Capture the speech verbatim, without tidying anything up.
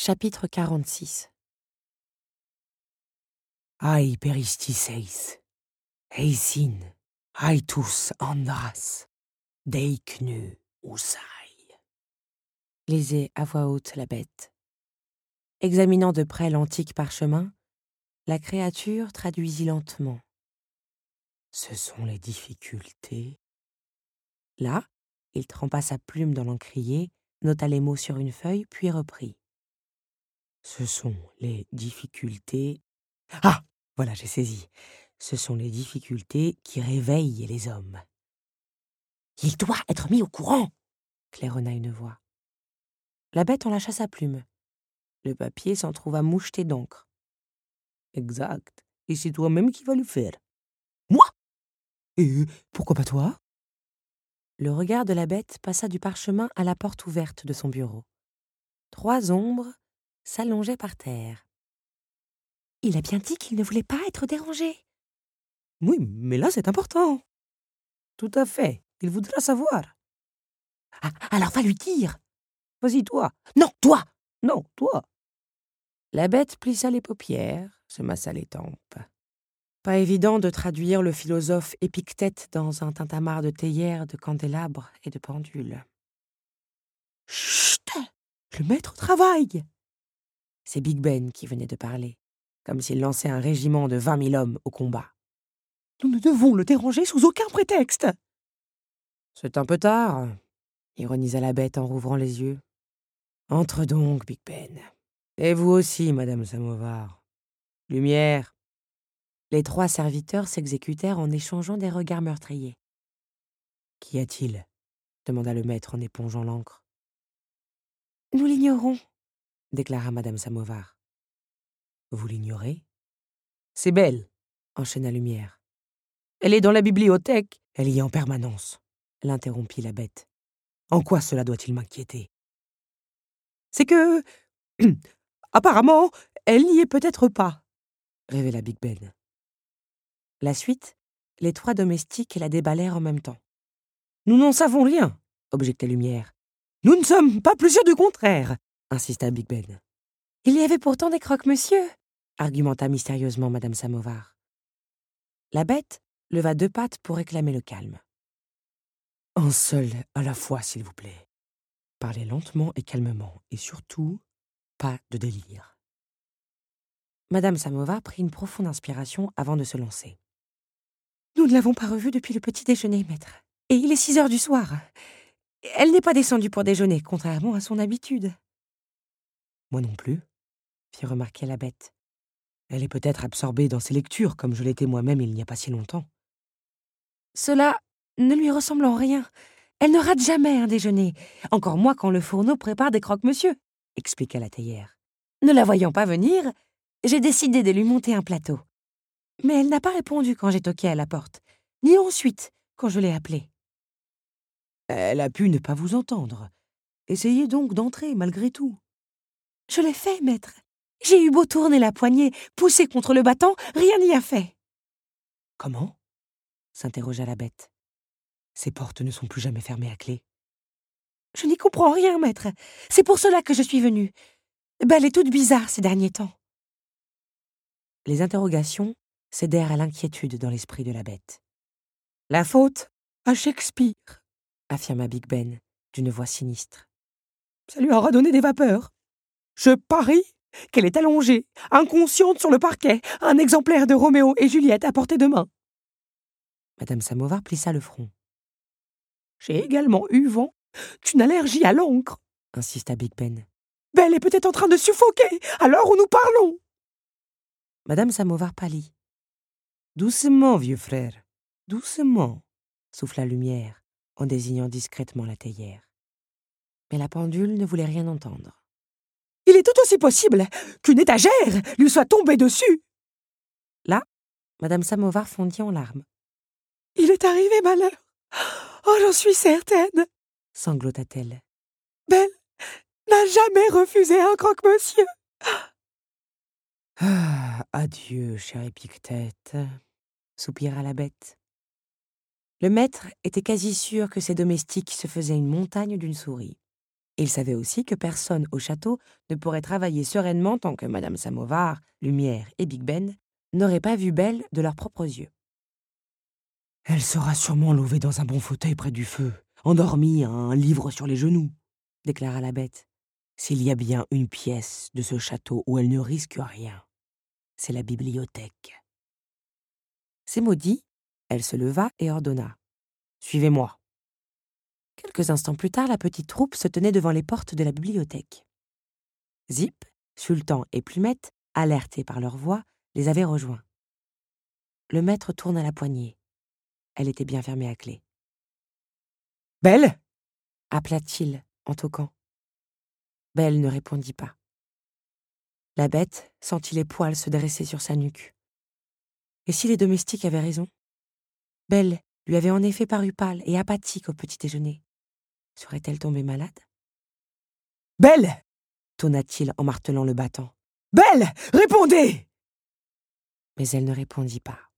Chapitre quarante-six. Ai peristiseis, eisin, aitus andras, deiknu usai. Lisait à voix haute la bête. Examinant de près l'antique parchemin, la créature traduisit lentement. Ce sont les difficultés. Là, il trempa sa plume dans l'encrier, nota les mots sur une feuille, puis reprit. Ce sont les difficultés. Ah, voilà, j'ai saisi. Ce sont les difficultés qui réveillent les hommes. Il doit être mis au courant, claironna une voix. La bête en lâcha sa plume. Le papier s'en trouva moucheté d'encre. Exact. Et c'est toi-même qui vas le faire. Moi? Et pourquoi pas toi? Le regard de la bête passa du parchemin à la porte ouverte de son bureau. Trois ombres s'allongeaient par terre. Il a bien dit qu'il ne voulait pas être dérangé. Oui, mais là c'est important. Tout à fait. Il voudra savoir. Ah, alors va lui dire. Vas-y, toi. Non, toi. Non, toi. La bête plissa les paupières, se massa les tempes. Pas évident de traduire le philosophe Épictète dans un tintamarre de théières, de candélabres et de pendules. Chut! Le maître travaille. C'est Big Ben qui venait de parler, comme s'il lançait un régiment de vingt mille hommes au combat. Nous ne devons le déranger sous aucun prétexte. C'est un peu tard, ironisa la bête en rouvrant les yeux. Entre donc, Big Ben. Et vous aussi, Madame Samovar. Lumière. Les trois serviteurs s'exécutèrent en échangeant des regards meurtriers. Qu'y a-t-il? Demanda le maître en épongeant l'encre. Nous l'ignorons, déclara Madame Samovar. Vous l'ignorez? C'est belle, enchaîna Lumière. Elle est dans la bibliothèque. Elle y est en permanence, l'interrompit la bête. En quoi cela doit-il m'inquiéter? C'est que, apparemment, elle n'y est peut-être pas, révéla Big Ben. La suite, les trois domestiques la déballèrent en même temps. Nous n'en savons rien, objectait Lumière. Nous ne sommes pas plus sûrs du contraire, insista Big Ben. Il y avait pourtant des croque-monsieur, argumenta mystérieusement Madame Samovar. La bête leva deux pattes pour réclamer le calme. Un seul à la fois, s'il vous plaît. Parlez lentement et calmement, et surtout, pas de délire. Madame Samovar prit une profonde inspiration avant de se lancer. Nous ne l'avons pas revue depuis le petit déjeuner, maître. Et il est six heures du soir. Elle n'est pas descendue pour déjeuner, contrairement à son habitude. Moi non plus, fit remarquer la bête. Elle est peut-être absorbée dans ses lectures, comme je l'étais moi-même il n'y a pas si longtemps. Cela ne lui ressemble en rien. Elle ne rate jamais un déjeuner, encore moins quand le fourneau prépare des croque-monsieur, expliqua la théière. Ne la voyant pas venir, j'ai décidé de lui monter un plateau. Mais elle n'a pas répondu quand j'ai toqué à la porte, ni ensuite quand je l'ai appelée. Elle a pu ne pas vous entendre. Essayez donc d'entrer, malgré tout. Je l'ai fait, maître. J'ai eu beau tourner la poignée, pousser contre le battant, rien n'y a fait. Comment? S'interrogea la bête. Ces portes ne sont plus jamais fermées à clé. Je n'y comprends rien, maître. C'est pour cela que je suis venue. Ben, elle est toute bizarre ces derniers temps. Les interrogations cédèrent à l'inquiétude dans l'esprit de la bête. La faute à Shakespeare, affirma Big Ben d'une voix sinistre. Ça lui aura donné des vapeurs. Je parie qu'elle est allongée, inconsciente sur le parquet, un exemplaire de Roméo et Juliette à portée de main. Madame Samovar plissa le front. J'ai également eu vent d'une allergie à l'encre, insista Big Ben. Belle est peut-être en train de suffoquer à l'heure où nous parlons. Madame Samovar pâlit. Doucement, vieux frère, doucement, souffla Lumière en désignant discrètement la théière. Mais la pendule ne voulait rien entendre. Il est tout aussi possible qu'une étagère lui soit tombée dessus. Là, Madame Samovar fondit en larmes. Il est arrivé malheur. Oh, j'en suis certaine, sanglota-t-elle. Belle n'a jamais refusé un croque-monsieur. Ah, adieu, chère Épictète, soupira la bête. Le maître était quasi sûr que ses domestiques se faisaient une montagne d'une souris. Il savait aussi que personne au château ne pourrait travailler sereinement tant que Madame Samovar, Lumière et Big Ben n'auraient pas vu Belle de leurs propres yeux. « Elle sera sûrement levée dans un bon fauteuil près du feu, endormie, un livre sur les genoux, » déclara la bête. « S'il y a bien une pièce de ce château où elle ne risque rien, c'est la bibliothèque. » Ces mots dits, elle se leva et ordonna. « Suivez-moi. » Quelques instants plus tard, la petite troupe se tenait devant les portes de la bibliothèque. Zip, Sultan et Plumette, alertés par leur voix, les avaient rejoints. Le maître tourna la poignée. Elle était bien fermée à clé. « Belle » appela-t-il en toquant. Belle ne répondit pas. La bête sentit les poils se dresser sur sa nuque. Et si les domestiques avaient raison? Belle lui avait en effet paru pâle et apathique au petit déjeuner. Serait-elle tombée malade? « Belle » tonna-t-il en martelant le bâton. « Belle, répondez !» Mais elle ne répondit pas.